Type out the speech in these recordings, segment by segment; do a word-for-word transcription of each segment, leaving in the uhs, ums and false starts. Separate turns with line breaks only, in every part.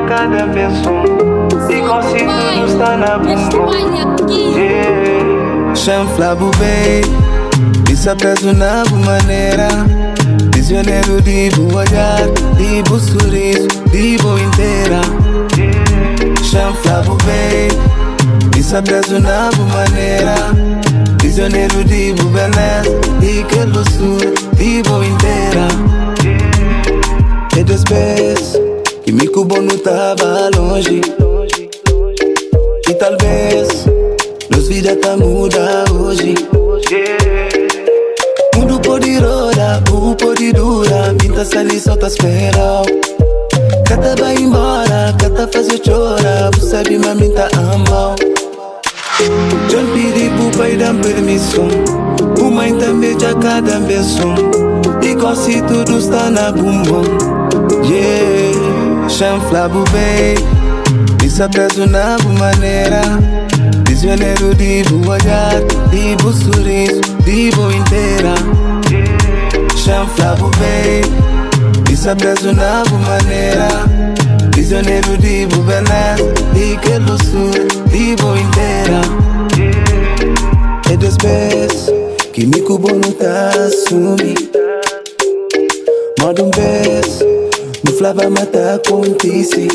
cada pessoa. E se tudo está na bumba. Yeah.
Chanflabo bem, isso preso na boa maneira. Prisioneiro de boa olhar, de boa sorriso, de boa inteira. Chanflabo bem, isso preso na boa maneira. Prisioneiro de boa beleza, de que doçura, de boa inteira. E después que me cubo não tava longe. E talvez nos vida tá muda hoje. Mundo pode roda, o pode dura. Minta sali só tá esperando. Cata vai embora, cata faz eu chorar. Você sabe, mami tá amando. John pedi pro pai dar permissão. O mãe também já cada beijão. E se tudo está na bumbum. Yeah, chanflabo bem, isso preso na boa maneira. Prisioneiro de boa olhar, de boa sorriso, de boa inteira. Chanflabo bem, isso preso na boa maneira. Prisioneiro de boa beleza, de que doçura, de boa inteira. E después que me cubo não tá assumi. Manda um beijo, no flava mata acontece.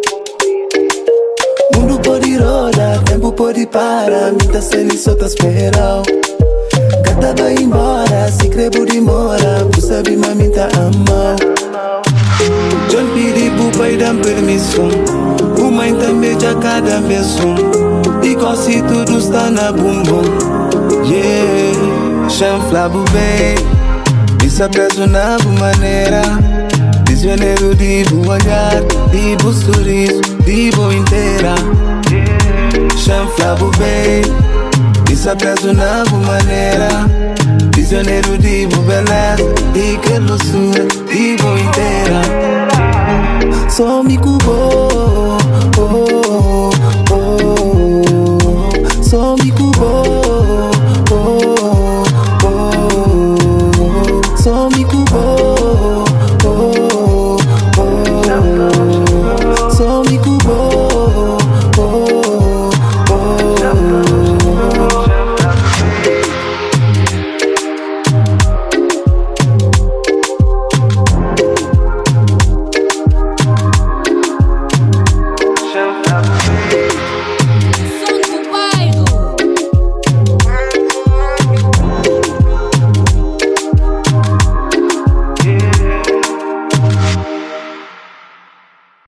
Mundo pode rodar, tempo pode parar. Minta seli só tá esperando. Cata vai embora, se crebo demora. Você sabe, mami tá amando. John pedi pro pai dar permissão. O mãe também já cada beijão. E se tudo está na bumbum. Yeah, chanflabo bem, isso preso na boa maneira. Prisioneiro de boa olhar, de boa sorriso, de boa inteira. Chanflabo bem, isso preso na boa maneira. Prisioneiro de boa beleza, de que doçura, de boa inteira. Só me cubo.